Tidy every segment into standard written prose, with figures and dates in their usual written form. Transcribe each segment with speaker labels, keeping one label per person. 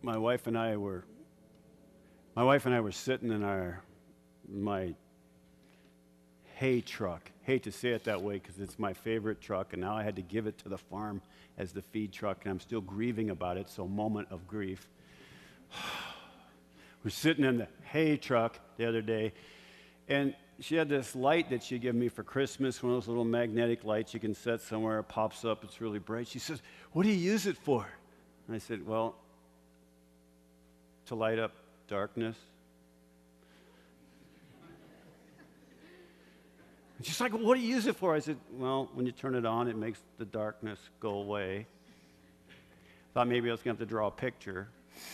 Speaker 1: my wife and I were sitting in my hay truck. Hate to say it that way because it's my favorite truck, and now I had to give it to the farm as the feed truck, and I'm still grieving about it, so moment of grief. We're sitting in the hay truck the other day, and she had this light that she gave me for Christmas, one of those little magnetic lights you can set somewhere. It pops up. It's really bright. She says, "What do you use it for?" And I said, "Well, to light up darkness." And she's like, "Well, what do you use it for?" I said, "Well, when you turn it on, it makes the darkness go away." Thought maybe I was going to have to draw a picture.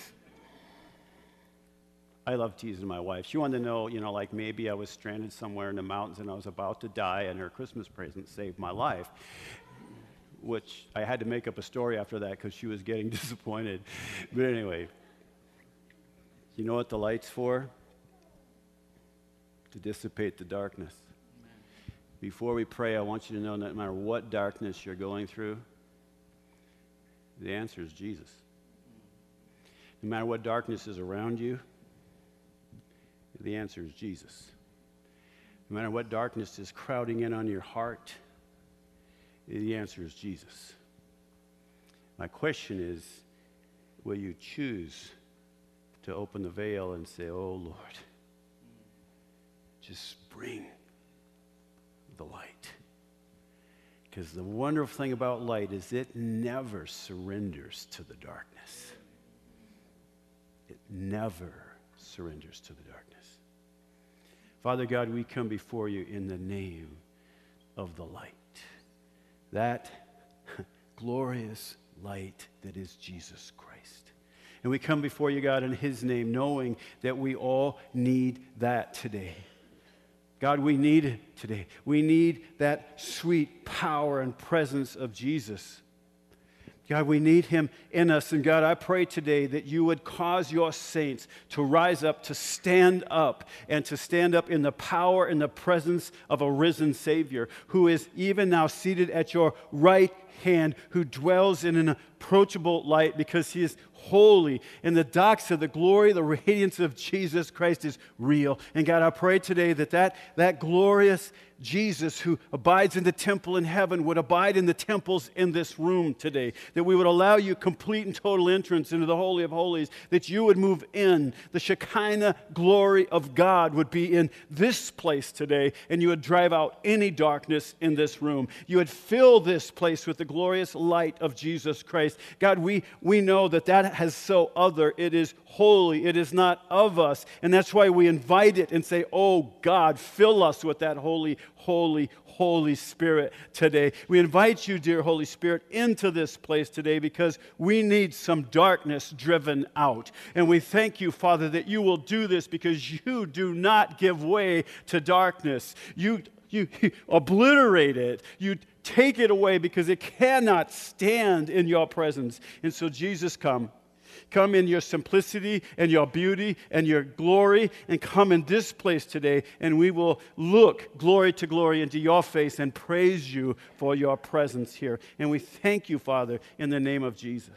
Speaker 1: I love teasing my wife. She wanted to know, like maybe I was stranded somewhere in the mountains and I was about to die, and her Christmas present saved my life, which I had to make up a story after that because she was getting disappointed. But anyway, you know what the light's for? To dissipate the darkness. Before we pray, I want you to know that no matter what darkness you're going through, the answer is Jesus. No matter what darkness is around you, the answer is Jesus. No matter what darkness is crowding in on your heart, the answer is Jesus. My question is, will you choose to open the veil and say, "Oh, Lord, just bring the light"? Because the wonderful thing about light is it never surrenders to the darkness. It never surrenders to the darkness. Father God, we come before you in the name of the light. That glorious light that is Jesus Christ. And we come before you, God, in his name, knowing that we all need that today. God, we need it today. We need that sweet power and presence of Jesus. God, we need him in us. And God, I pray today that you would cause your saints to rise up, to stand up, and to stand up in the power and the presence of a risen Savior who is even now seated at your right hand, who dwells in an approachable light because he is holy. And the doxa, the glory, the radiance of Jesus Christ is real. And God, I pray today that glorious Jesus who abides in the temple in heaven would abide in the temples in this room today, that we would allow you complete and total entrance into the Holy of Holies, that you would move in. The Shekinah glory of God would be in this place today, and you would drive out any darkness in this room. You would fill this place with the glorious light of Jesus Christ. God, we know that has so other. It is holy. It is not of us. And that's why we invite it and say, "Oh God, fill us with that holy, holy, Holy Spirit today." We invite you, dear Holy Spirit, into this place today because we need some darkness driven out. And we thank you, Father, that you will do this because you do not give way to darkness. You obliterate it. You take it away because it cannot stand in your presence. And so, Jesus, come. Come in your simplicity and your beauty and your glory, and come in this place today, and we will look glory to glory into your face and praise you for your presence here. And we thank you, Father, in the name of Jesus.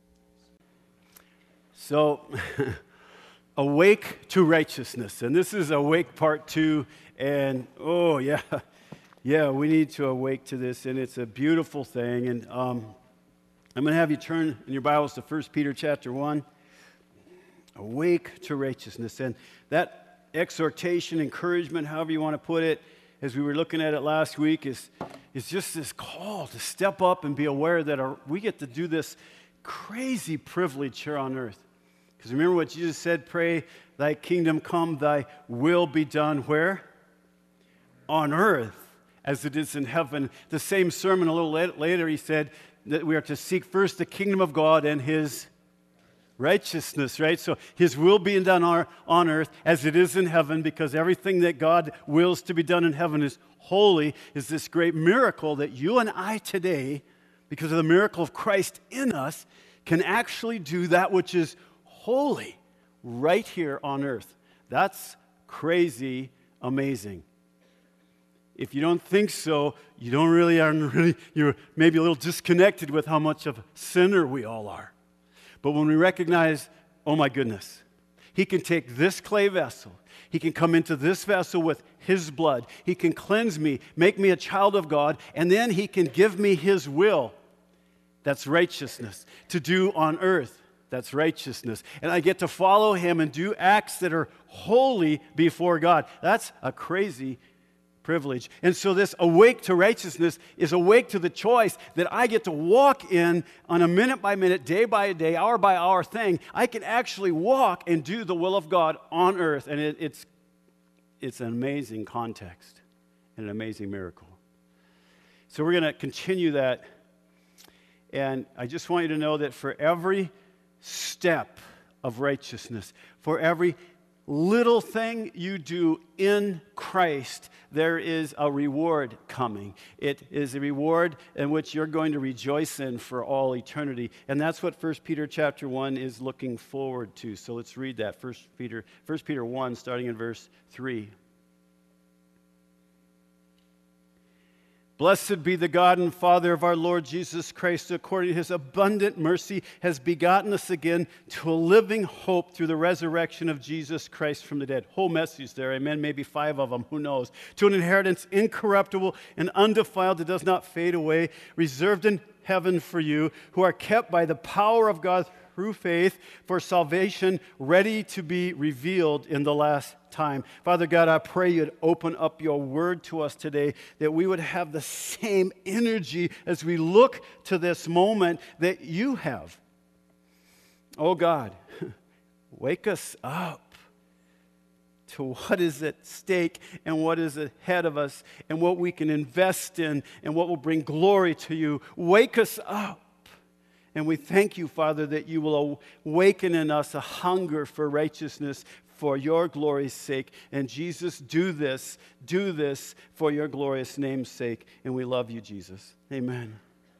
Speaker 1: So, awake to righteousness. And this is Awake Part 2. And, oh, yeah, we need to awake to this. And it's a beautiful thing. And I'm going to have you turn in your Bibles to 1 Peter chapter 1. Awake to righteousness. And that exhortation, encouragement, however you want to put it, as we were looking at it last week, is just this call to step up and be aware that we get to do this crazy privilege here on earth. Because remember what Jesus said, pray, thy kingdom come, thy will be done where? On earth as it is in heaven. The same sermon a little later, he said that we are to seek first the kingdom of God and his righteousness, right? So his will being done on earth as it is in heaven, because everything that God wills to be done in heaven is holy, is this great miracle that you and I today, because of the miracle of Christ in us, can actually do that which is holy right here on earth. That's crazy amazing. If you don't think so, you're maybe a little disconnected with how much of a sinner we all are. But when we recognize oh my goodness, he can take this clay vessel. He can come into this vessel with his blood. He can cleanse me, make me a child of God, and then he can give me his will. That's righteousness. To do on earth, that's righteousness. And I get to follow him and do acts that are holy before God. That's a crazy privilege. And so this awake to righteousness is awake to the choice that I get to walk in on a minute by minute, day by day, hour by hour thing. I can actually walk and do the will of God on earth. And it's an amazing context and an amazing miracle. So we're going to continue that. And I just want you to know that for every step of righteousness, for every little thing you do in Christ, there is a reward coming. It is a reward in which you're going to rejoice in for all eternity. And that's what 1 Peter chapter 1 is looking forward to. So let's read that. 1 Peter 1, starting in verse 3. Blessed be the God and Father of our Lord Jesus Christ, who according to his abundant mercy has begotten us again to a living hope through the resurrection of Jesus Christ from the dead. Whole message there, amen, maybe 5 of them, who knows. To an inheritance incorruptible and undefiled that does not fade away, reserved in heaven for you, who are kept by the power of God through faith for salvation, ready to be revealed in the last time. Father God, I pray you'd open up your word to us today, that we would have the same energy as we look to this moment that you have. Oh God, wake us up to what is at stake and what is ahead of us and what we can invest in and what will bring glory to you. Wake us up. And we thank you, Father, that you will awaken in us a hunger for righteousness for your glory's sake. And Jesus, do this for your glorious name's sake. And we love you, Jesus. Amen.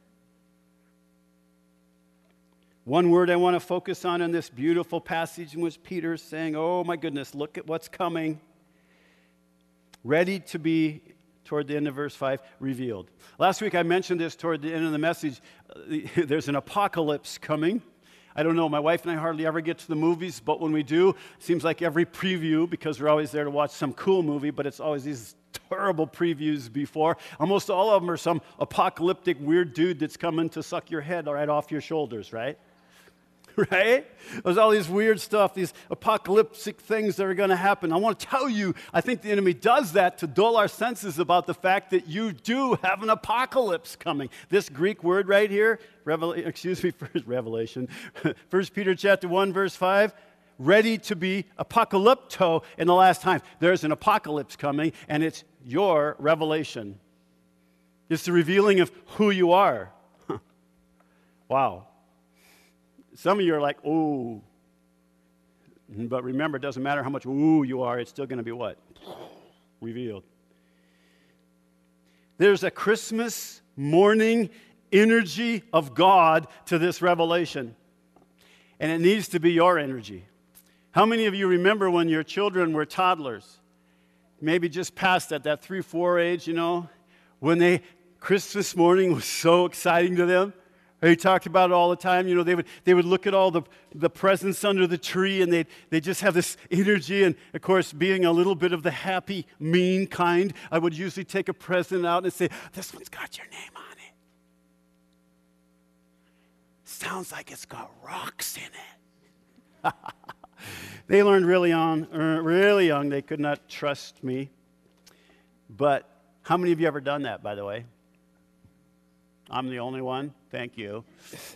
Speaker 1: One word I want to focus on in this beautiful passage in which Peter is saying, oh my goodness, look at what's coming. Ready to be, toward the end of verse 5, revealed. Last week I mentioned this toward the end of the message. There's an apocalypse coming. I don't know, my wife and I hardly ever get to the movies, but when we do, it seems like every preview, because we're always there to watch some cool movie, but it's always these terrible previews before. Almost all of them are some apocalyptic weird dude that's coming to suck your head right off your shoulders, right? Right? There's all these weird stuff, these apocalyptic things that are going to happen. I want to tell you, I think the enemy does that to dull our senses about the fact that you do have an apocalypse coming. This Greek word right here, Revelation, 1 Peter chapter 1, verse 5, ready to be apocalypto in the last time. There's an apocalypse coming, and it's your revelation. It's the revealing of who you are. Wow. Some of you are like, ooh. But remember, it doesn't matter how much ooh you are, it's still going to be what? Revealed. There's a Christmas morning energy of God to this revelation. And it needs to be your energy. How many of you remember when your children were toddlers? Maybe just past that 3-4 age, when Christmas morning was so exciting to them. They talked about it all the time. They would look at all the presents under the tree, and they just have this energy. And, of course, being a little bit of the happy, mean kind, I would usually take a present out and say, this one's got your name on it. Sounds like it's got rocks in it. They learned really young. They could not trust me. But how many of you ever done that, by the way? I'm the only one. Thank you.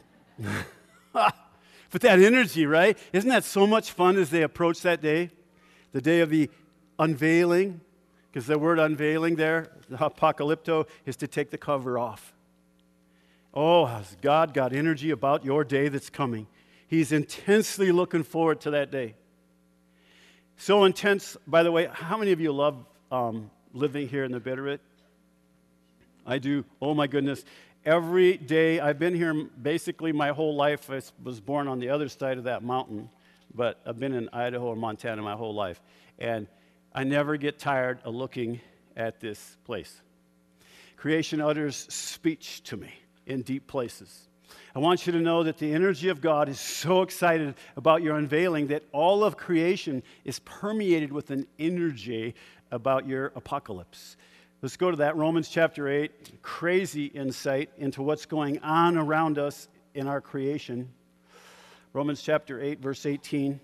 Speaker 1: But that energy, right? Isn't that so much fun as they approach that day? The day of the unveiling. Because the word unveiling there, the apocalypto, is to take the cover off. Oh, has God got energy about your day that's coming? He's intensely looking forward to that day. So intense, by the way, how many of you love living here in the Bitterroot? I do. Oh my goodness. Every day, I've been here basically my whole life. I was born on the other side of that mountain, but I've been in Idaho or Montana my whole life. And I never get tired of looking at this place. Creation utters speech to me in deep places. I want you to know that the energy of God is so excited about your unveiling that all of creation is permeated with an energy about your apocalypse. Let's go to that, Romans chapter 8, crazy insight into what's going on around us in our creation. Romans chapter 8, verse 18.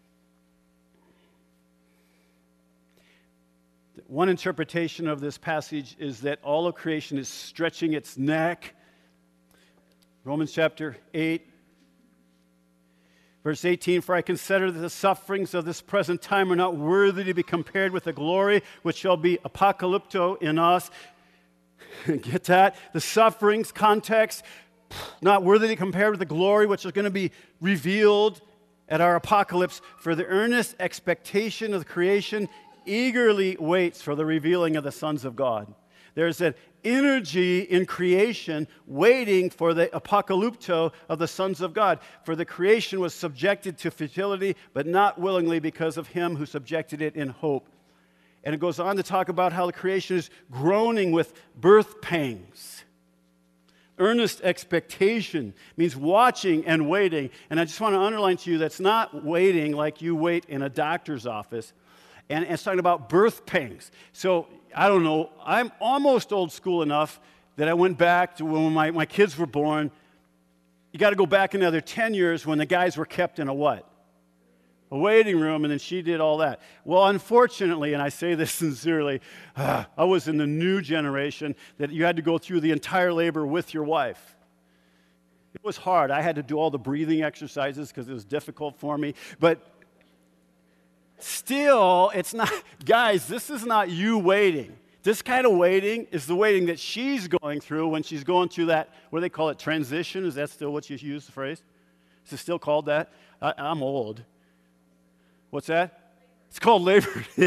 Speaker 1: One interpretation of this passage is that all of creation is stretching its neck. Romans chapter 8, verse 18, for I consider that the sufferings of this present time are not worthy to be compared with the glory which shall be apocalypto in us. Get that? The sufferings, context, not worthy to be compared with the glory which is going to be revealed at our apocalypse. For the earnest expectation of the creation eagerly waits for the revealing of the sons of God. There's an energy in creation waiting for the apocalypto of the sons of God. For the creation was subjected to futility, but not willingly because of him who subjected it in hope. And it goes on to talk about how the creation is groaning with birth pangs. Earnest expectation means watching and waiting. And I just want to underline to you that's not waiting like you wait in a doctor's office. And it's talking about birth pangs. So, I don't know, I'm almost old school enough that I went back to when my kids were born. You got to go back another 10 years when the guys were kept in a what? A waiting room, and then she did all that. Well, unfortunately, and I say this sincerely, I was in the new generation that you had to go through the entire labor with your wife. It was hard. I had to do all the breathing exercises because it was difficult for me. But still, it's not, guys, this is not you waiting. This kind of waiting is the waiting that she's going through when she's going through that, what do they call it, transition? Is that still what you use, the phrase? Is it still called that? I'm old. What's that? It's called labor.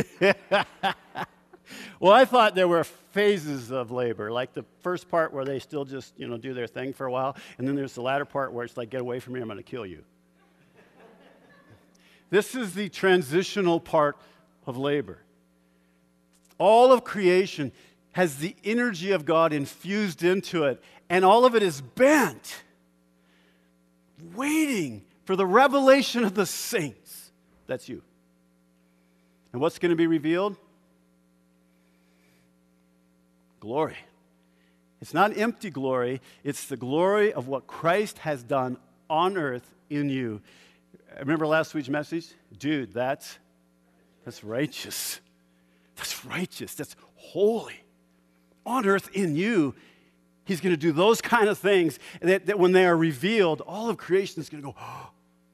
Speaker 1: Well, I thought there were phases of labor, like the first part where they still just, do their thing for a while, and then there's the latter part where it's like, get away from me, I'm going to kill you. This is the transitional part of labor. All of creation has the energy of God infused into it, and all of it is bent, waiting for the revelation of the saints. That's you. And what's going to be revealed? Glory. It's not empty glory. It's the glory of what Christ has done on earth in you. Remember last week's message? Dude, that's righteous. That's righteous. That's holy. On earth in you, he's going to do those kind of things that when they are revealed, all of creation is going to go, oh.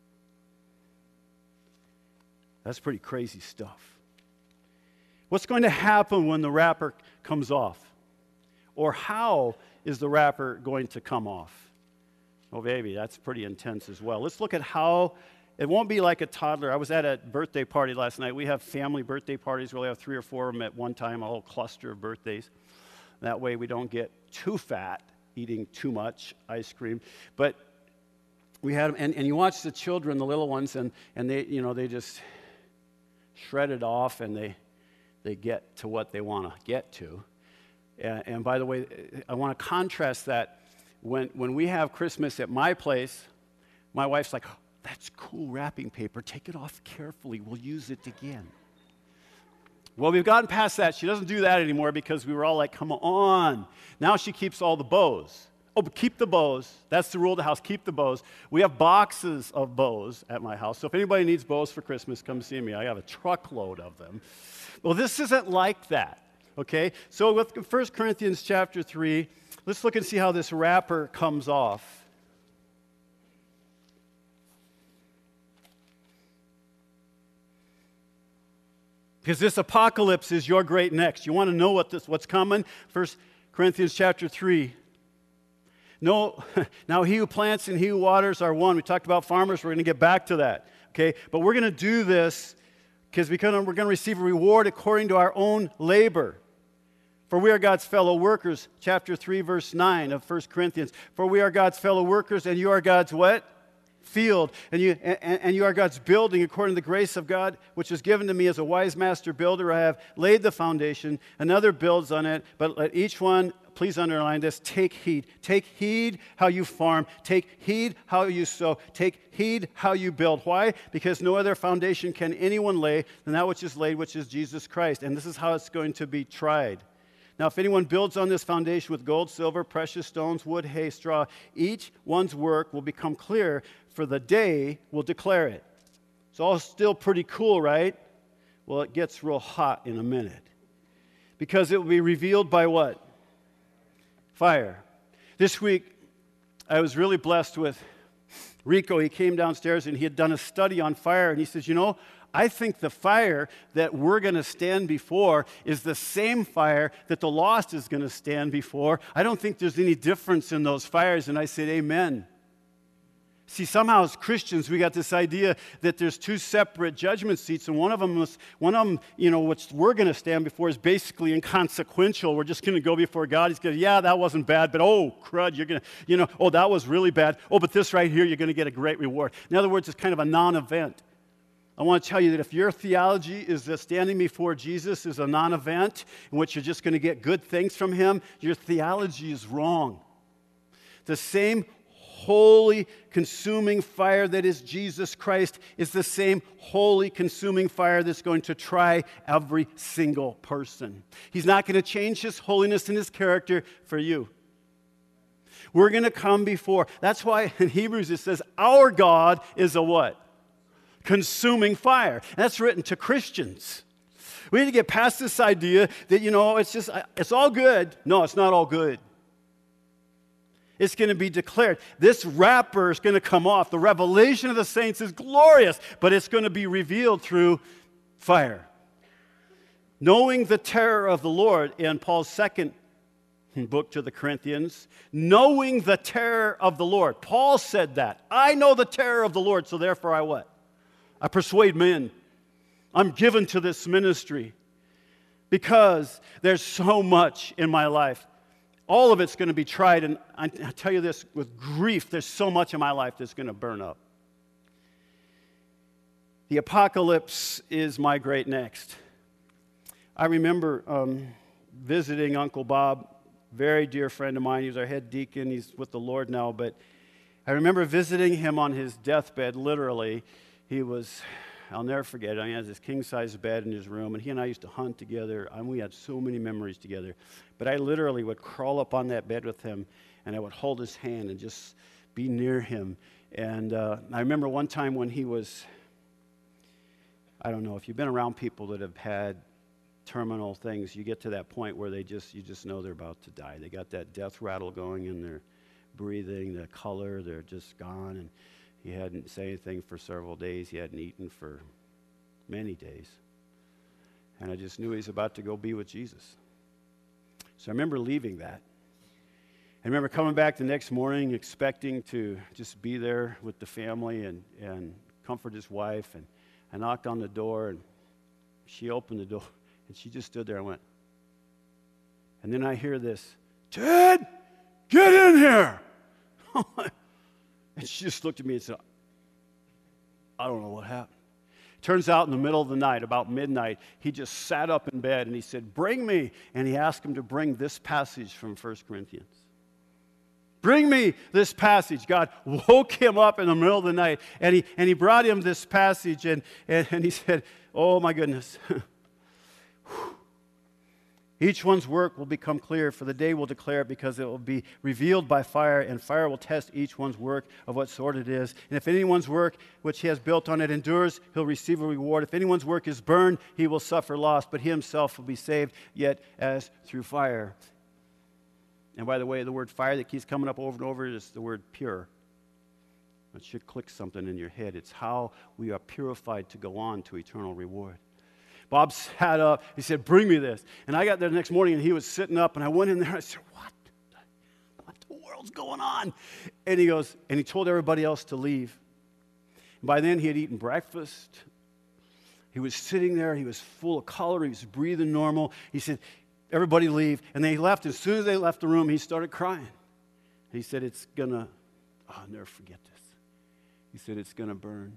Speaker 1: That's pretty crazy stuff. What's going to happen when the wrapper comes off? Or how is the wrapper going to come off? Oh, baby, that's pretty intense as well. Let's look at how. It won't be like a toddler. I was at a birthday party last night. We have family birthday parties. We only have 3 or 4 of them at one time, a whole cluster of birthdays. That way we don't get too fat eating too much ice cream. But we had them, and you watch the children, the little ones, and they, they just shred it off, and they get to what they want to get to. And by the way, I want to contrast that. When we have Christmas at my place, my wife's like, that's cool wrapping paper. Take it off carefully. We'll use it again. Well, we've gotten past that. She doesn't do that anymore because we were all like, come on. Now she keeps all the bows. Oh, but keep the bows. That's the rule of the house. Keep the bows. We have boxes of bows at my house. So if anybody needs bows for Christmas, come see me. I have a truckload of them. Well, this isn't like that, okay? So with 1 Corinthians chapter 3, let's look and see how this wrapper comes off. Because this apocalypse is your great next. You want to know what's coming? 1 Corinthians chapter 3. No, now he who plants and he who waters are one. We talked about farmers. We're going to get back to that. Okay? But we're going to do this because we're going to receive a reward according to our own labor. For we are God's fellow workers. Chapter 3, verse 9 of 1 Corinthians. For we are God's fellow workers and you are God's what? Field, and you are God's building according to the grace of God, which is given to me as a wise master builder. I have laid the foundation, another builds on it, but let each one please underline this, take heed. Take heed how you farm. Take heed how you sow. Take heed how you build. Why? Because no other foundation can anyone lay than that which is laid, which is Jesus Christ. And this is how it's going to be tried. Now, if anyone builds on this foundation with gold, silver, precious stones, wood, hay, straw, each one's work will become clear, for the day will declare it. It's all still pretty cool, right? Well, it gets real hot in a minute. Because it will be revealed by what? Fire. This week, I was really blessed with Rico. He came downstairs and he had done a study on fire. And he says, I think the fire that we're going to stand before is the same fire that the lost is going to stand before. I don't think there's any difference in those fires. And I said, amen. See, somehow as Christians, we got this idea that there's two separate judgment seats, and one of them, which we're going to stand before, is basically inconsequential. We're just going to go before God. He's going to, yeah, that wasn't bad, but oh, crud, you're going to, oh, that was really bad. Oh, but this right here, you're going to get a great reward. In other words, it's kind of a non-event. I want to tell you that if your theology is that standing before Jesus is a non-event in which you're just going to get good things from him, your theology is wrong. The same holy, consuming fire that is Jesus Christ is the same holy, consuming fire that's going to try every single person. He's not going to change his holiness and his character for you. We're going to come before. That's why in Hebrews it says, our God is a what? Consuming fire. And that's written to Christians. We need to get past this idea that, it's all good. No, it's not all good. It's going to be declared. This wrapper is going to come off. The revelation of the saints is glorious, but it's going to be revealed through fire. Knowing the terror of the Lord, in Paul's second book to the Corinthians, knowing the terror of the Lord. Paul said that. I know the terror of the Lord, so therefore I what? I persuade men. I'm given to this ministry because there's so much in my life. All of it's going to be tried, and I tell you this, with grief, there's so much in my life that's going to burn up. The apocalypse is my great next. I remember visiting Uncle Bob, very dear friend of mine. He was our head deacon. He's with the Lord now, but I remember visiting him on his deathbed, literally. I'll never forget it. He has this king-size bed in his room, and he and I used to hunt together, and we had so many memories together. But I literally would crawl up on that bed with him, and I would hold his hand and just be near him. And I remember one time when he was, I don't know, if you've been around people that have had terminal things, you get to that point where you just know they're about to die. They got that death rattle going in their breathing, the color, they're just gone, and he hadn't said anything for several days. He hadn't eaten for many days. And I just knew he was about to go be with Jesus. So I remember leaving that. I remember coming back the next morning expecting to just be there with the family and comfort his wife. And I knocked on the door, and she opened the door, and she just stood there and went. And then I hear this, "Ted, get in here!" And she just looked at me and said, "I don't know what happened." Turns out in the middle of the night, about midnight, he just sat up in bed and he said, "Bring me." And he asked him to bring this passage from 1 Corinthians. Bring me this passage. God woke him up in the middle of the night, and he brought him this passage, and he said, "Oh my goodness." Each one's work will become clear, for the day will declare it, because it will be revealed by fire, and fire will test each one's work of what sort it is. And if anyone's work which he has built on it endures, he'll receive a reward. If anyone's work is burned, he will suffer loss, but he himself will be saved, yet as through fire. And by the way, the word fire that keeps coming up over and over is the word pure. It should click something in your head. It's how we are purified to go on to eternal reward. Bob sat up. He said, "Bring me this." And I got there the next morning, and he was sitting up, and I went in there. I said, What the world's going on? And he goes, and he told everybody else to leave. And by then, he had eaten breakfast. He was sitting there. He was full of color. He was breathing normal. He said, "Everybody leave." And they left. As soon as they left the room, he started crying. He said, I'll never forget this. He said, "It's going to burn."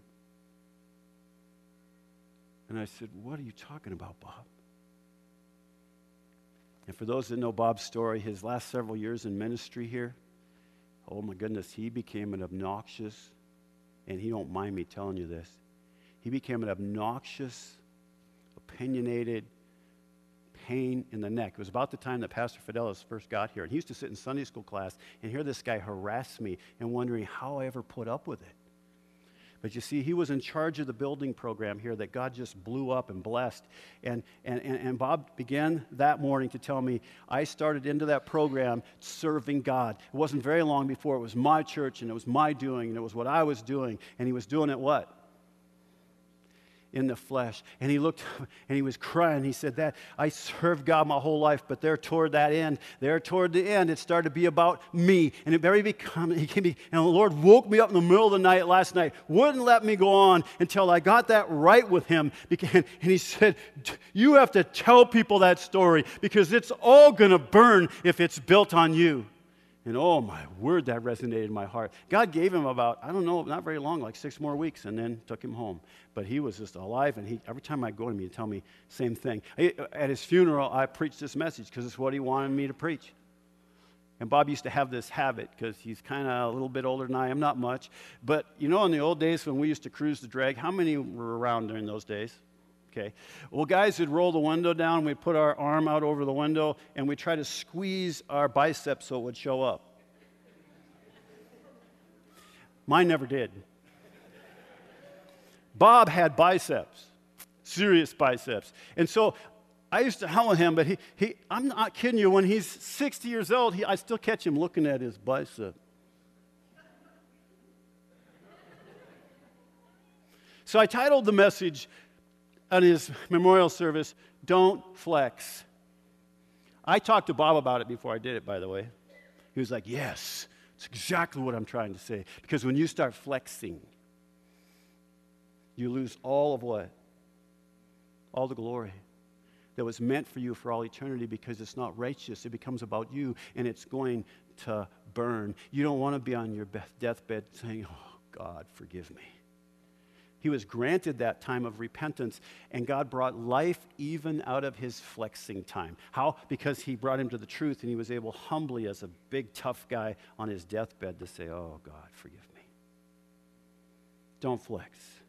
Speaker 1: And I said, "What are you talking about, Bob?" And for those that know Bob's story, his last several years in ministry here, oh my goodness, he became an obnoxious, and he don't mind me telling you this, he became an obnoxious, opinionated, pain in the neck. It was about the time that Pastor Fidelis first got here, and he used to sit in Sunday school class and hear this guy harass me and wondering how I ever put up with it. But you see, he was in charge of the building program here that God just blew up and blessed. And Bob began that morning to tell me, I started into that program serving God. It wasn't very long before it was my church and it was my doing and it was what I was doing. And he was doing it what? In the flesh. And he looked and he was crying. He said, that I served God my whole life, but toward the end, it started to be about me. And it and the Lord woke me up in the middle of the night last night, wouldn't let me go on until I got that right with him. And he said, you have to tell people that story because it's all going to burn if it's built on you. And oh my word, that resonated in my heart. God gave him about, I don't know, not very long, like 6 more weeks, and then took him home. But he was just alive, and every time I go to him, he'd tell me same thing. At his funeral, I preached this message because it's what he wanted me to preach. And Bob used to have this habit because he's kind of a little bit older than I am, not much. But you know, in the old days when we used to cruise the drag, how many were around during those days? Okay. Well, guys would roll the window down, we'd put our arm out over the window, and we'd try to squeeze our biceps so it would show up. Mine never did. Bob had biceps, serious biceps. And so I used to howl at him, but I'm not kidding you, when he's 60 years old, I still catch him looking at his bicep. So I titled the message on his memorial service, Don't Flex. I talked to Bob about it before I did it, by the way. He was like, yes, it's exactly what I'm trying to say. Because when you start flexing, you lose all of what? All the glory that was meant for you for all eternity, because it's not righteous. It becomes about you, and it's going to burn. You don't want to be on your deathbed saying, oh, God, forgive me. He was granted that time of repentance, and God brought life even out of his flexing time. How? Because he brought him to the truth, and he was able humbly, as a big, tough guy on his deathbed, to say, oh, God, forgive me. Don't flex.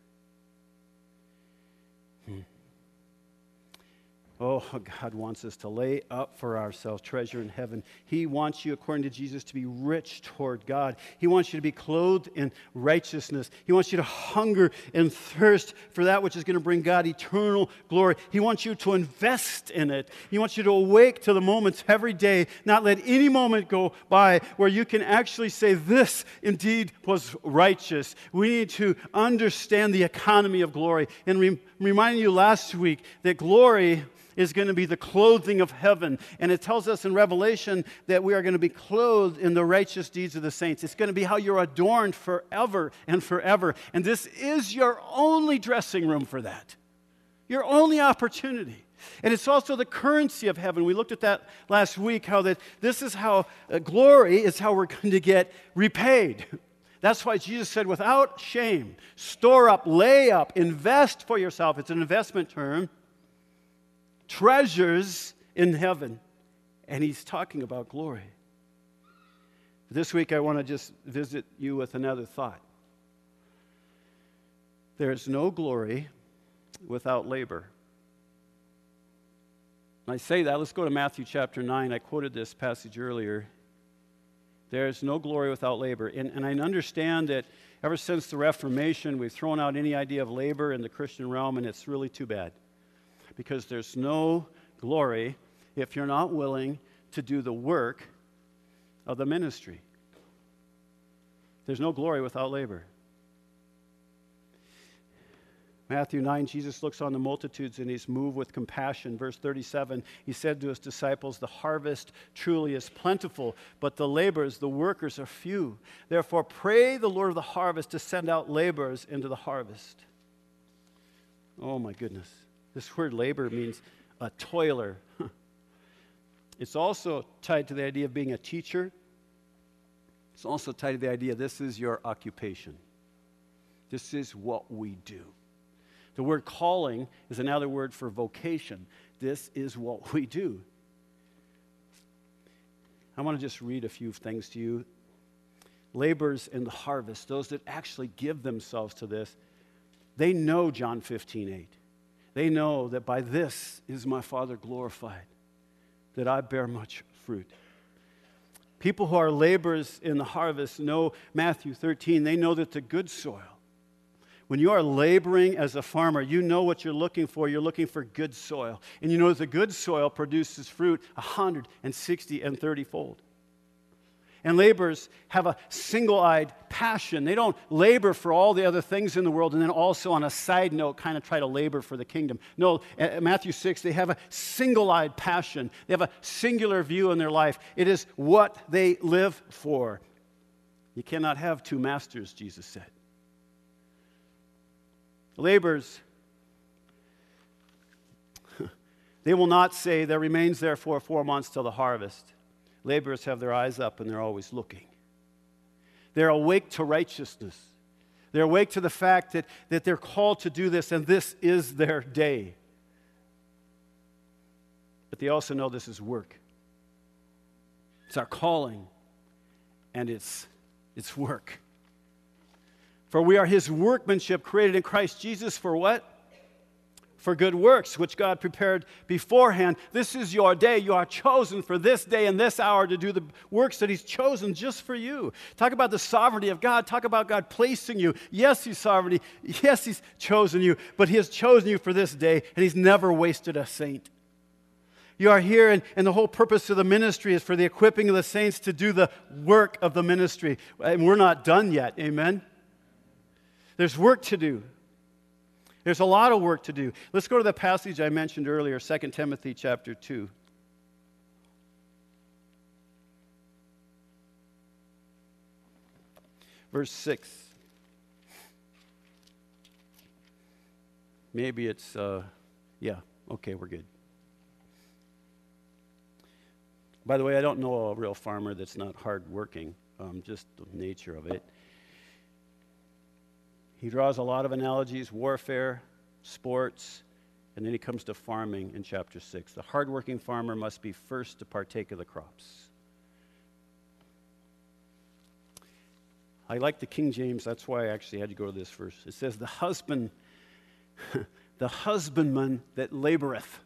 Speaker 1: Oh, God wants us to lay up for ourselves treasure in heaven. He wants you, according to Jesus, to be rich toward God. He wants you to be clothed in righteousness. He wants you to hunger and thirst for that which is going to bring God eternal glory. He wants you to invest in it. He wants you to awake to the moments every day, not let any moment go by where you can actually say, this indeed was righteous. We need to understand the economy of glory. And reminding you last week that glory is going to be the clothing of heaven. And it tells us in Revelation that we are going to be clothed in the righteous deeds of the saints. It's going to be how you're adorned forever and forever. And this is your only dressing room for that. Your only opportunity. And it's also the currency of heaven. We looked at that last week, how that this is how glory is how we're going to get repaid. That's why Jesus said, without shame, store up, lay up, invest for yourself. It's an investment term. Treasures in heaven. And he's talking about glory. This week I want to just visit you with another thought. There is no glory without labor. When I say that, let's go to Matthew chapter 9. I quoted this passage earlier. There is no glory without labor. And I understand that ever since the Reformation, we've thrown out any idea of labor in the Christian realm, and it's really too bad. Because there's no glory if you're not willing to do the work of the ministry. There's no glory without labor. Matthew 9, Jesus looks on the multitudes and he's moved with compassion. Verse 37, he said to his disciples, the harvest truly is plentiful, but the laborers, the workers are few. Therefore, pray the Lord of the harvest to send out laborers into the harvest. Oh my goodness. This word labor means a toiler. It's also tied to the idea of being a teacher. It's also tied to the idea this is your occupation. This is what we do. The word calling is another word for vocation. This is what we do. I want to just read a few things to you. Laborers in the harvest, those that actually give themselves to this, they know John 15:8. They know that by this is my Father glorified, that I bear much fruit. People who are laborers in the harvest know Matthew 13. They know that the good soil. When you are laboring as a farmer, you know what you're looking for. You're looking for good soil. And you know that the good soil produces fruit 160 and 30-fold. And laborers have a single-eyed passion. They don't labor for all the other things in the world and then also on a side note kind of try to labor for the kingdom. No, at Matthew 6, they have a single-eyed passion. They have a singular view in their life. It is what they live for. You cannot have two masters, Jesus said. Laborers, they will not say, there remains therefore 4 months till the harvest. Laborers have their eyes up and they're always looking. They're awake to righteousness. They're awake to the fact that they're called to do this and this is their day. But they also know this is work. It's our calling and it's work. For we are his workmanship created in Christ Jesus for what? For good works, which God prepared beforehand. This is your day. You are chosen for this day and this hour to do the works that he's chosen just for you. Talk about the sovereignty of God. Talk about God placing you. Yes, he's sovereignty. Yes, he's chosen you. But he has chosen you for this day, and he's never wasted a saint. You are here, and the whole purpose of the ministry is for the equipping of the saints to do the work of the ministry. And we're not done yet. Amen? There's work to do. There's a lot of work to do. Let's go to the passage I mentioned earlier, 2 Timothy chapter 2. Verse 6. Maybe it's, okay, we're good. By the way, I don't know a real farmer that's not hardworking, just the nature of it. He draws a lot of analogies, warfare, sports, and then he comes to farming in chapter 6. The hardworking farmer must be first to partake of the crops. I like the King James, that's why I actually had to go to this verse. It says, the husbandman that laboreth.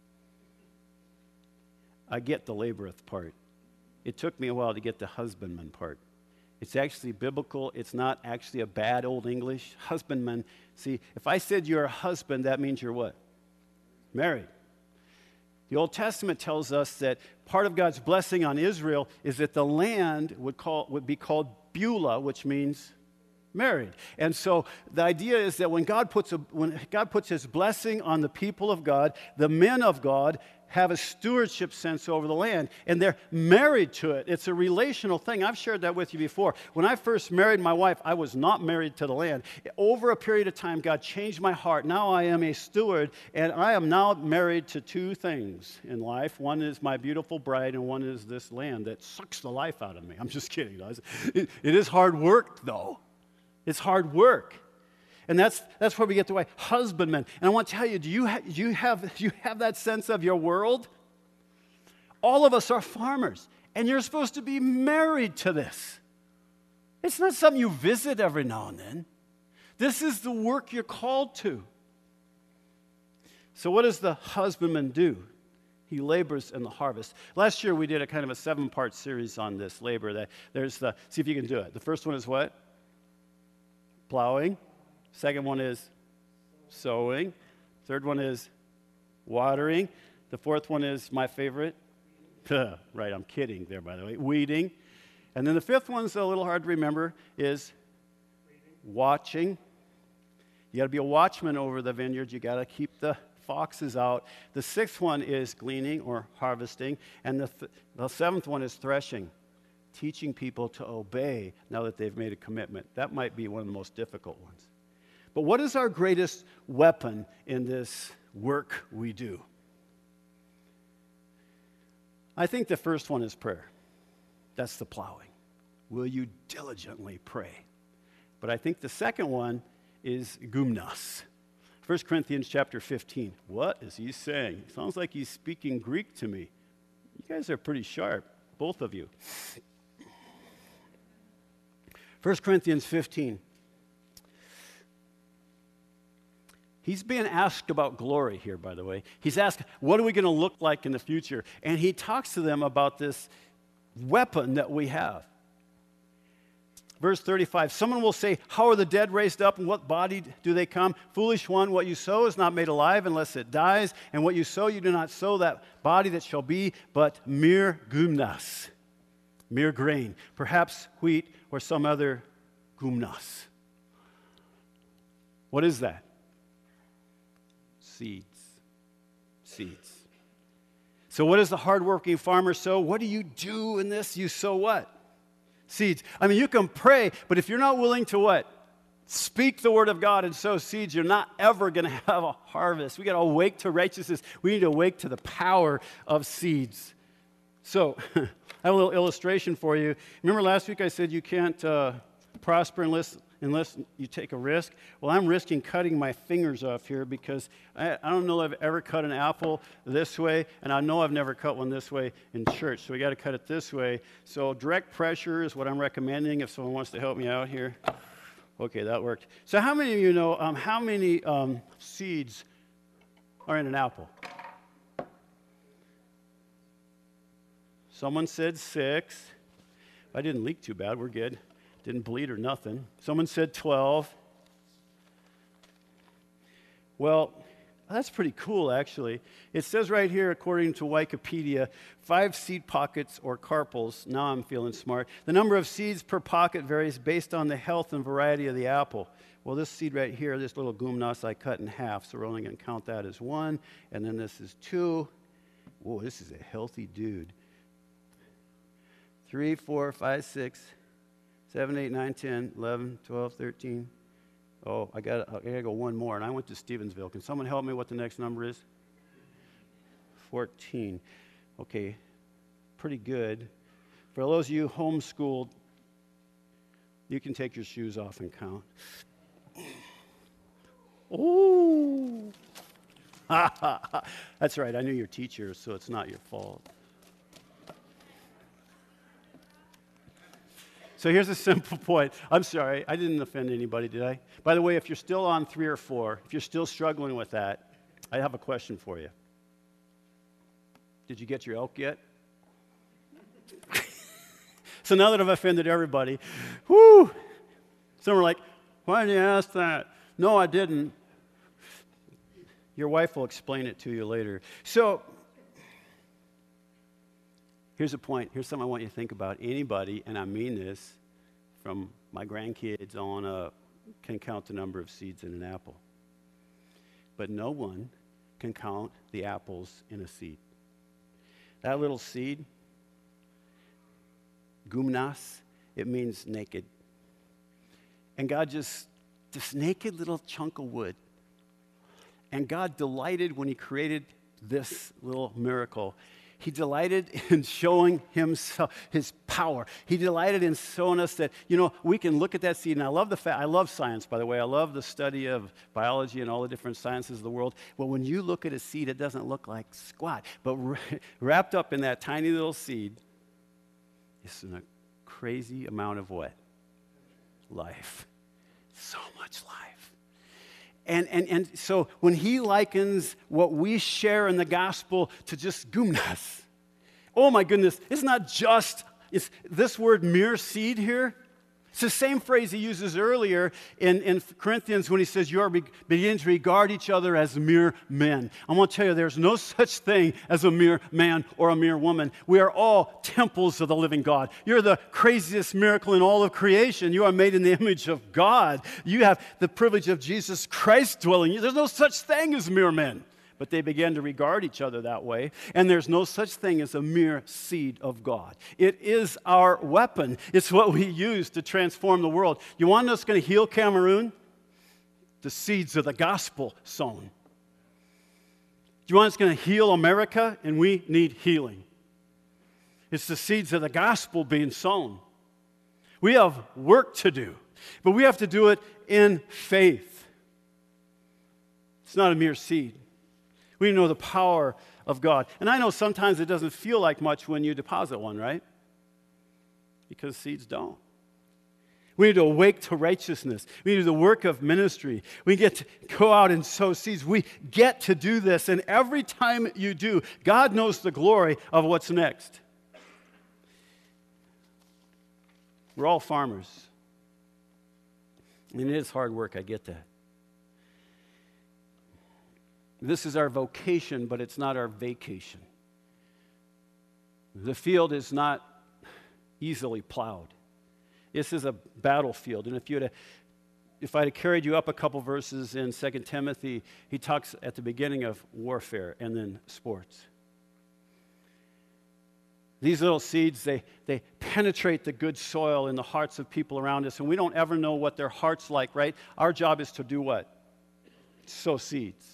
Speaker 1: I get the laboreth part. It took me a while to get the husbandman part. It's actually biblical. It's not actually a bad old English. Husbandman. See, if I said you're a husband, that means you're what? Married. The Old Testament tells us that part of God's blessing on Israel is that the land would be called Beulah, which means married. And so the idea is that when God puts his blessing on the people of God, the men of God have a stewardship sense over the land, and they're married to it. It's a relational thing. I've shared that with you before. When I first married my wife, I was not married to the land. Over a period of time, God changed my heart. Now I am a steward, and I am now married to two things in life. One is my beautiful bride, and one is this land that sucks the life out of me. I'm just kidding. It is hard work, though. It's hard work. And that's where we get the way husbandman. And I want to tell you, do you have that sense of your world? All of us are farmers, and you're supposed to be married to this. It's not something you visit every now and then. This is the work you're called to. So what does the husbandman do? He labors in the harvest. Last year we did a kind of a 7-part series on this labor. See if you can do it. The first one is what? Plowing. Second one is sowing. Third one is watering. The fourth one is my favorite. Right, I'm kidding there, by the way. Weeding. And then the fifth one's a little hard to remember is watching. You got to be a watchman over the vineyard. You got to keep the foxes out. The sixth one is gleaning or harvesting. And the seventh one is threshing. Teaching people to obey now that they've made a commitment. That might be one of the most difficult ones. But what is our greatest weapon in this work we do? I think the first one is prayer. That's the plowing. Will you diligently pray? But I think the second one is gumnos. 1 Corinthians chapter 15. What is he saying? Sounds like he's speaking Greek to me. You guys are pretty sharp. both of you. 1 Corinthians 15. He's being asked about glory here, by the way. He's asked, what are we going to look like in the future? And he talks to them about this weapon that we have. Verse 35, someone will say, how are the dead raised up, and what body do they come? Foolish one, what you sow is not made alive unless it dies, and what you sow you do not sow that body that shall be, but mere gumnas, mere grain, perhaps wheat or some other gumnas. What is that? Seeds. Seeds. So what does the hardworking farmer sow? What do you do in this? You sow what? Seeds. I mean, you can pray, but if you're not willing to what? Speak the word of God and sow seeds, you're not ever going to have a harvest. We got to awake to righteousness. We need to awake to the power of seeds. So, I have a little illustration for you. Remember last week I said you can't prosper unless you take a risk? Well, I'm risking cutting my fingers off here because I don't know if I've ever cut an apple this way, and I know I've never cut one this way in church, so we got to cut it this way. So direct pressure is what I'm recommending if someone wants to help me out here. Okay, that worked. So how many of you know how many seeds are in an apple? Someone said 6. I didn't leak too bad. We're good. Didn't bleed or nothing. Someone said 12. Well, that's pretty cool, actually. It says right here, according to Wikipedia, 5 seed pockets or carpels. Now I'm feeling smart. The number of seeds per pocket varies based on the health and variety of the apple. Well, this seed right here, this little gumnas, I cut in half, so we're only going to count that as 1. And then this is 2. Whoa, this is a healthy dude. 3, 4, 5, 6, 7, 8, 9, 10, 11, 12, 13. Oh, I got to go one more. And I went to Stevensville. Can someone help me what the next number is? 14. Okay, pretty good. For those of you homeschooled, you can take your shoes off and count. Ooh. That's right. I knew your teacher, so it's not your fault. So here's a simple point. I'm sorry, I didn't offend anybody, did I? By the way, if you're still on 3 or 4, if you're still struggling with that, I have a question for you. Did you get your elk yet? So now that I've offended everybody, whoo! Some are like, why did you ask that? No, I didn't. Your wife will explain it to you later. So here's a point. Here's something I want you to think about. Anybody, and I mean this, from my grandkids on up, can count the number of seeds in an apple. But no one can count the apples in a seed. That little seed, gumnas, it means naked. And God just, this naked little chunk of wood. And God delighted when he created this little miracle. He delighted in showing himself, his power. He delighted in showing us that, we can look at that seed. And I love I love science, by the way. I love the study of biology and all the different sciences of the world. Well, when you look at a seed, it doesn't look like squat. But wrapped up in that tiny little seed is a crazy amount of what? Life. So much life. And so when he likens what we share in the gospel to just gumnas, oh my goodness, it's not just, it's this word mere seed here. It's the same phrase he uses earlier in Corinthians when he says you are beginning to regard each other as mere men. I want to tell you there's no such thing as a mere man or a mere woman. We are all temples of the living God. You're the craziest miracle in all of creation. You are made in the image of God. You have the privilege of Jesus Christ dwelling in you. There's no such thing as mere men. But they began to regard each other that way. And there's no such thing as a mere seed of God. It is our weapon. It's what we use to transform the world. You want to know what's going to heal Cameroon? The seeds of the gospel sown. You want what's going to heal America? And we need healing. It's the seeds of the gospel being sown. We have work to do. But we have to do it in faith. It's not a mere seed. We need to know the power of God. And I know sometimes it doesn't feel like much when you deposit one, right? Because seeds don't. We need to awake to righteousness. We need to do the work of ministry. We get to go out and sow seeds. We get to do this. And every time you do, God knows the glory of what's next. We're all farmers. And it is hard work, I get that. This is our vocation, but it's not our vacation. The field is not easily plowed. This is a battlefield. And if I'd have carried you up a couple verses in 2 Timothy, he talks at the beginning of warfare and then sports. These little seeds, they penetrate the good soil in the hearts of people around us, and we don't ever know what their heart's like, right? Our job is to do what? Sow seeds.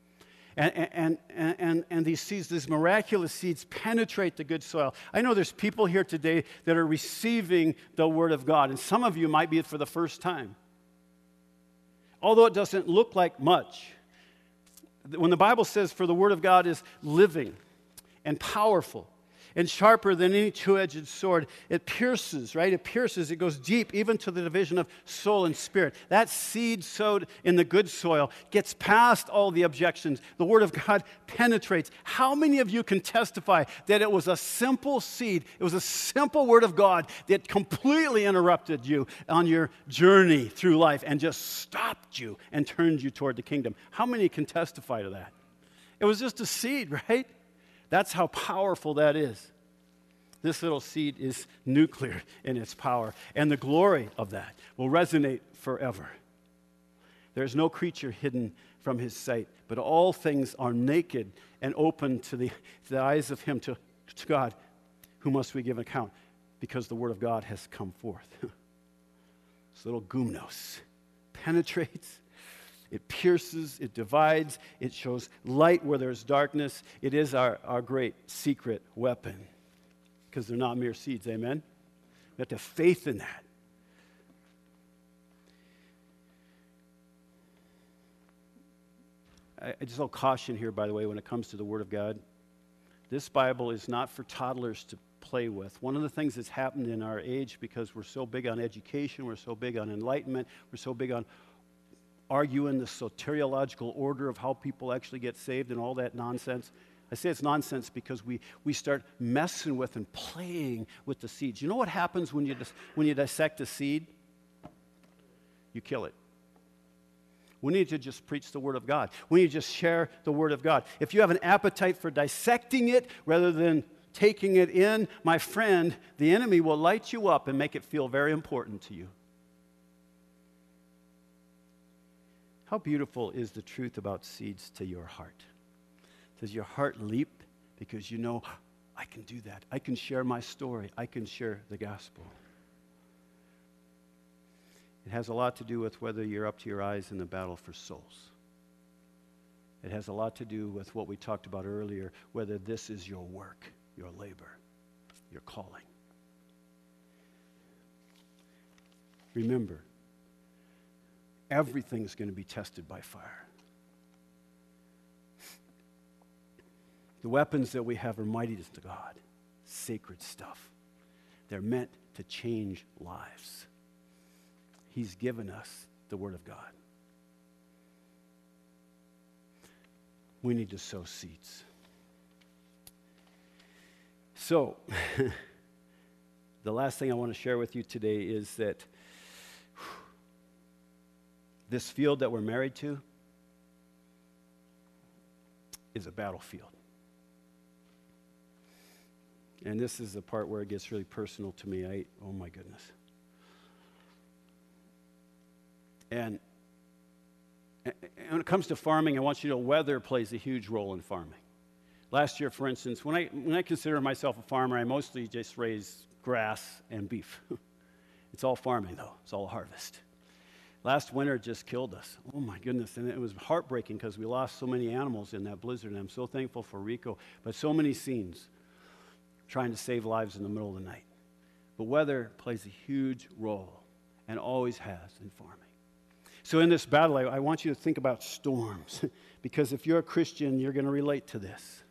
Speaker 1: And these seeds, these miraculous seeds, penetrate the good soil. I know there's people here today that are receiving the Word of God, and some of you might be for the first time. Although it doesn't look like much, when the Bible says, for the Word of God is living and powerful and sharper than any two-edged sword, it pierces, right? It pierces, it goes deep, even to the division of soul and spirit. That seed sowed in the good soil gets past all the objections. The Word of God penetrates. How many of you can testify that it was a simple seed, it was a simple Word of God that completely interrupted you on your journey through life and just stopped you and turned you toward the kingdom? How many can testify to that? It was just a seed, right? That's how powerful that is. This little seed is nuclear in its power, and the glory of that will resonate forever. There is no creature hidden from his sight, but all things are naked and open to the eyes of him, to God, who must we give account, because the word of God has come forth. This little gumnos penetrates. It pierces, it divides, it shows light where there's darkness. It is our great secret weapon, because they're not mere seeds, amen? We have to have faith in that. I just will caution here, by the way, when it comes to the Word of God. This Bible is not for toddlers to play with. One of the things that's happened in our age, because we're so big on education, we're so big on enlightenment, we're so big on arguing the soteriological order of how people actually get saved and all that nonsense. I say it's nonsense because we start messing with and playing with the seeds. You know what happens when you dissect a seed? You kill it. We need to just preach the Word of God. We need to just share the Word of God. If you have an appetite for dissecting it rather than taking it in, my friend, the enemy will light you up and make it feel very important to you. How beautiful is the truth about seeds to your heart? Does your heart leap because you know, I can do that. I can share my story. I can share the gospel. It has a lot to do with whether you're up to your eyes in the battle for souls. It has a lot to do with what we talked about earlier, whether this is your work, your labor, your calling. Remember, everything's going to be tested by fire. The weapons that we have are mighty to God, sacred stuff. They're meant to change lives. He's given us the Word of God. We need to sow seeds. So, the last thing I want to share with you today is that this field that we're married to is a battlefield. And this is the part where it gets really personal to me. Oh my goodness. And when it comes to farming, I want you to know weather plays a huge role in farming. Last year, for instance, when I consider myself a farmer, I mostly just raise grass and beef. It's all farming, though. It's all harvest. Last winter just killed us. Oh, my goodness. And it was heartbreaking because we lost so many animals in that blizzard. And I'm so thankful for Rico. But so many scenes trying to save lives in the middle of the night. But weather plays a huge role and always has in farming. So in this battle, I want you to think about storms, because if you're a Christian, you're going to relate to this.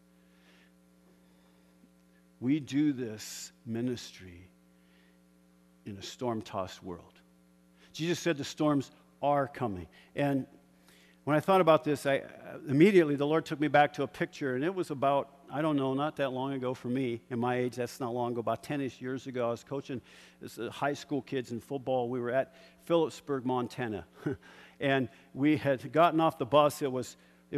Speaker 1: We do this ministry in a storm-tossed world. Jesus said the storms are coming. And when I thought about this, immediately the Lord took me back to a picture, and it was about, I don't know, not that long ago for me. In my age, that's not long ago, about 10-ish years ago. I was coaching high school kids in football. We were at Phillipsburg, Montana. And we had gotten off the bus. It was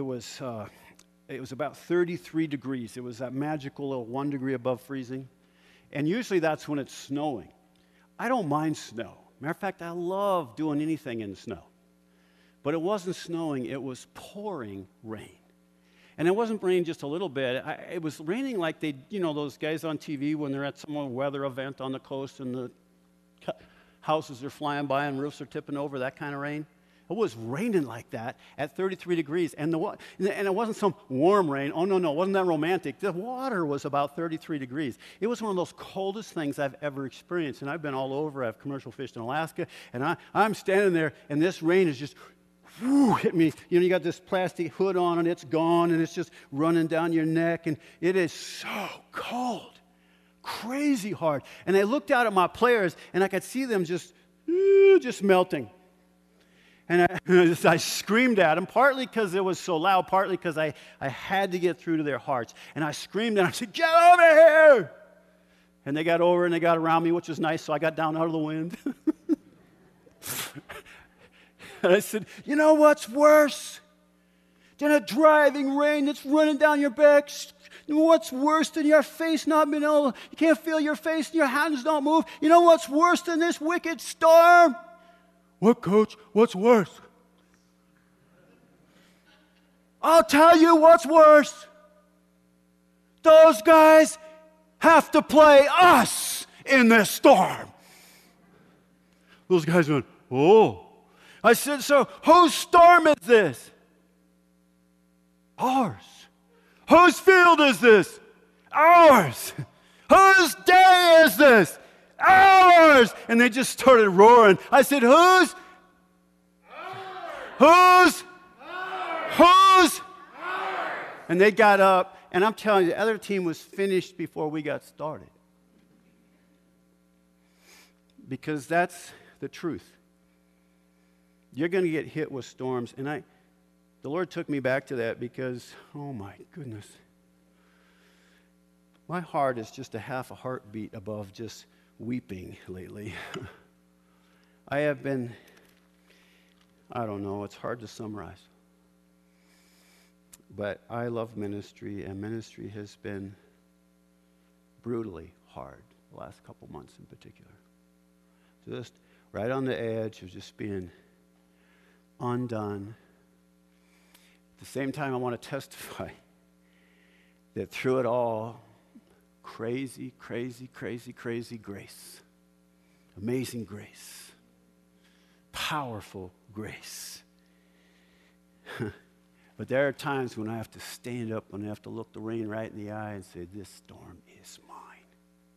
Speaker 1: about 33 degrees. It was that magical little 1 degree above freezing. And usually that's when it's snowing. I don't mind snow. Matter of fact, I love doing anything in the snow. But it wasn't snowing, it was pouring rain. And it wasn't raining just a little bit. It was raining like those guys on TV when they're at some weather event on the coast and the houses are flying by and roofs are tipping over, that kind of rain. It was raining like that at 33 degrees. And it wasn't some warm rain. Oh, no, it wasn't that romantic. The water was about 33 degrees. It was one of those coldest things I've ever experienced. And I've been all over. I've commercial fished in Alaska. And I'm standing there, and this rain is just hit me. You got this plastic hood on, and it's gone, and it's just running down your neck. And it is so cold, crazy hard. And I looked out at my players, and I could see them just melting. And I screamed at them, partly because it was so loud, partly because I had to get through to their hearts. And I screamed and I said, "Get over here!" And they got over and they got around me, which was nice, so I got down out of the wind. And I said, "You know what's worse than a driving rain that's running down your back? What's worse than your face not being able, you can't feel your face and your hands don't move? You know what's worse than this wicked storm?" "What, Coach? What's worse?" "I'll tell you what's worse. Those guys have to play us in this storm." Those guys went, "Oh." I said, "So whose storm is this?" "Ours." "Whose field is this?" "Ours." "Whose day is this?" "Ours." And they just started roaring. I said, "Whose?" "Whose?" "Whose?" And they got up, and I'm telling you, the other team was finished before we got started. Because that's the truth. You're going to get hit with storms. And the Lord took me back to that because, oh my goodness, my heart is just a half a heartbeat above just weeping lately. I have been, I don't know, it's hard to summarize. But I love ministry, and ministry has been brutally hard the last couple months in particular. Just right on the edge of just being undone. At the same time, I want to testify that through it all, crazy grace. Amazing grace. Powerful grace. But there are times when I have to stand up and I have to look the rain right in the eye and say, "This storm is mine.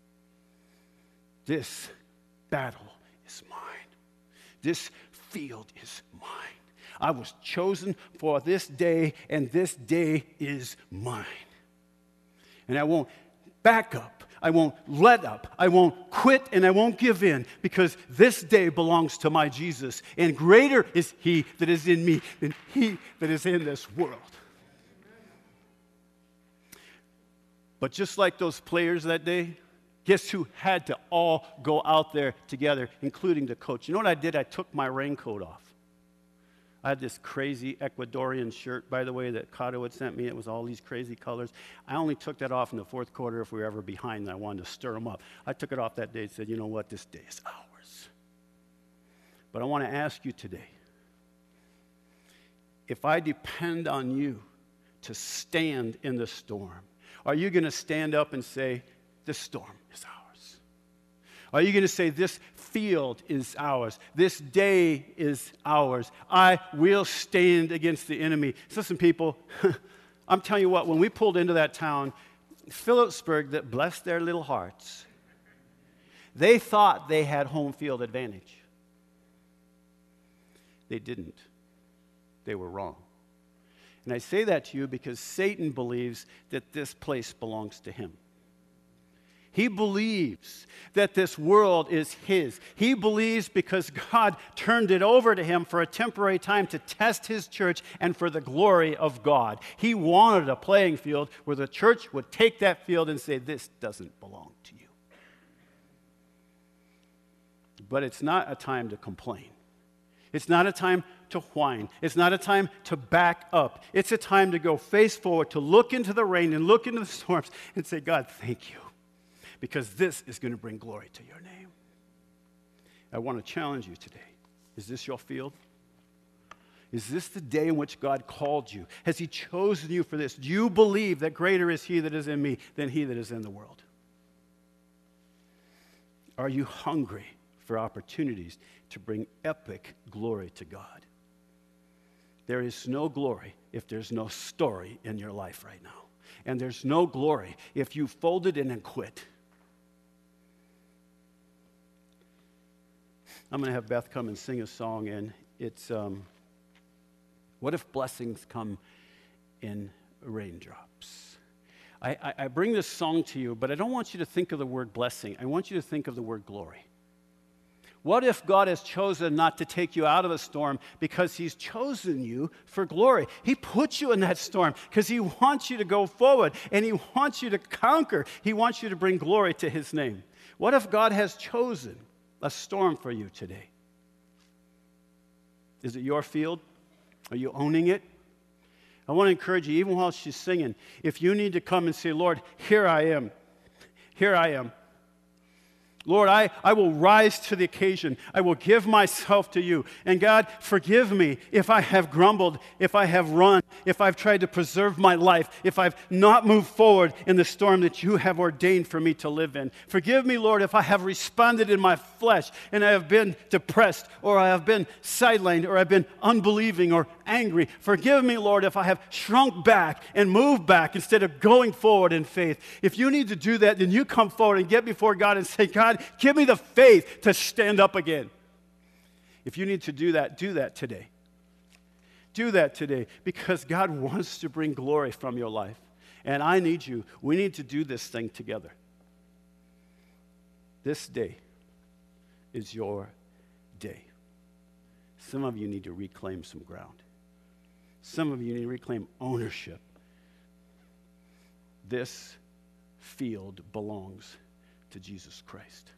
Speaker 1: This battle is mine. This field is mine. I was chosen for this day, and this day is mine." And I won't back up. I won't let up. I won't quit, and I won't give in, because this day belongs to my Jesus, and greater is He that is in me than he that is in this world. But just like those players that day, guess who had to all go out there together, including the coach? You know what I did? I took my raincoat off. I had this crazy Ecuadorian shirt, by the way, that Cotto had sent me. It was all these crazy colors. I only took that off in the fourth quarter if we were ever behind and I wanted to stir them up. I took it off that day and said, "You know what? This day is ours." But I want to ask you today, if I depend on you to stand in the storm, are you going to stand up and say, "This storm is ours"? Are you going to say, "This field is ours. This day is ours. I will stand against the enemy"? Listen, people, I'm telling you what, when we pulled into that town, Phillipsburg, that blessed their little hearts, they thought they had home field advantage. They didn't. They were wrong. And I say that to you because Satan believes that this place belongs to him. He believes that this world is his. He believes because God turned it over to him for a temporary time to test his church and for the glory of God. He wanted a playing field where the church would take that field and say, this doesn't belong to you. But it's not a time to complain. It's not a time to whine. It's not a time to back up. It's a time to go face forward, to look into the rain and look into the storms and say, God, thank you. Because this is going to bring glory to your name. I want to challenge you today. Is this your field? Is this the day in which God called you? Has he chosen you for this? Do you believe that greater is he that is in me than he that is in the world? Are you hungry for opportunities to bring epic glory to God? There is no glory if there's no story in your life right now. And there's no glory if you fold it in and quit. I'm going to have Beth come and sing a song, and it's, what if blessings come in raindrops? I bring this song to you, but I don't want you to think of the word blessing. I want you to think of the word glory. What if God has chosen not to take you out of the storm because he's chosen you for glory? He put you in that storm because he wants you to go forward, and he wants you to conquer. He wants you to bring glory to his name. What if God has chosen a storm for you today? Is it your field? Are you owning it? I want to encourage you, even while she's singing, if you need to come and say, Lord, here I am. Here I am. Lord, I will rise to the occasion. I will give myself to you. And God, forgive me if I have grumbled, if I have run, if I've tried to preserve my life, if I've not moved forward in the storm that you have ordained for me to live in. Forgive me, Lord, if I have responded in my flesh and I have been depressed, or I have been sidelined, or I've been unbelieving or angry. Forgive me, Lord, if I have shrunk back and moved back instead of going forward in faith. If you need to do that, then you come forward and get before God and say, God, give me the faith to stand up again. If you need to do that today. Do that today, because God wants to bring glory from your life. And I need you. We need to do this thing together. This day is your day. Some of you need to reclaim some ground. Some of you need to reclaim ownership. This field belongs to Jesus Christ.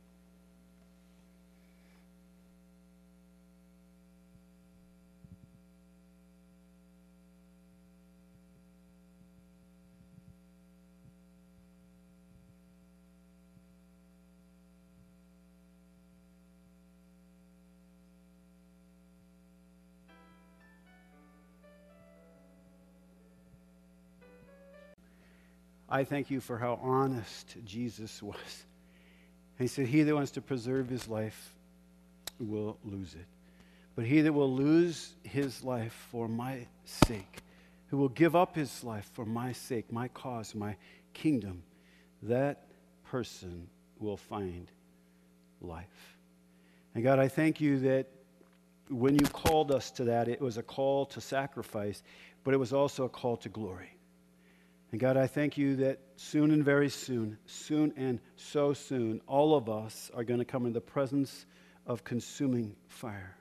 Speaker 1: I thank you for how honest Jesus was. He said, he that wants to preserve his life will lose it. But he that will lose his life for my sake, who will give up his life for my sake, my cause, my kingdom, that person will find life. And God, I thank you that when you called us to that, it was a call to sacrifice, but it was also a call to glory. And God, I thank you that soon and very soon, soon and so soon, all of us are going to come in the presence of consuming fire.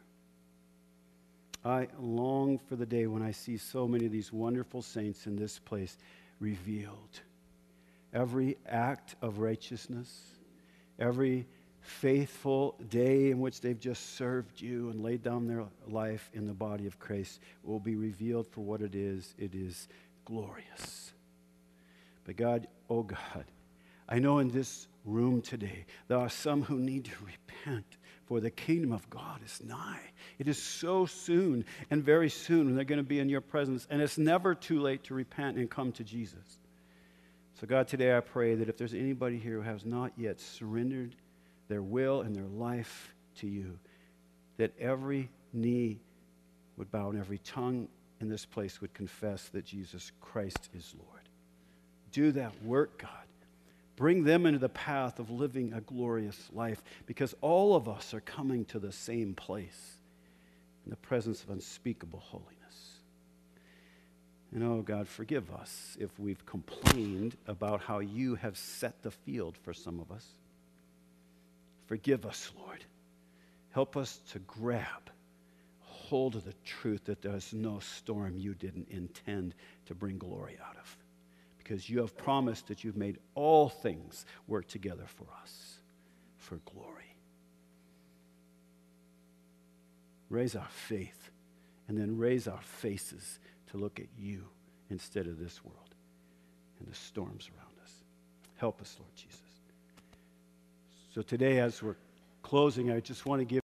Speaker 1: I long for the day when I see so many of these wonderful saints in this place revealed. Every act of righteousness, every faithful day in which they've just served you and laid down their life in the body of Christ will be revealed for what it is. It is glorious. But God, oh God, I know in this room today there are some who need to repent, for the kingdom of God is nigh. It is so soon and very soon when they're going to be in your presence, and it's never too late to repent and come to Jesus. So God, today I pray that if there's anybody here who has not yet surrendered their will and their life to you, that every knee would bow and every tongue in this place would confess that Jesus Christ is Lord. Do that work, God. Bring them into the path of living a glorious life, because all of us are coming to the same place. in the presence of unspeakable holiness. And oh God, forgive us if we've complained about how you have set the field for some of us. Forgive us, Lord. Help us to grab hold of the truth that there's no storm you didn't intend to bring glory out of. Because you have promised that you've made all things work together for us, for glory. Raise our faith, and then raise our faces to look at you instead of this world and the storms around us. Help us, Lord Jesus. So today, as we're closing, I just want to give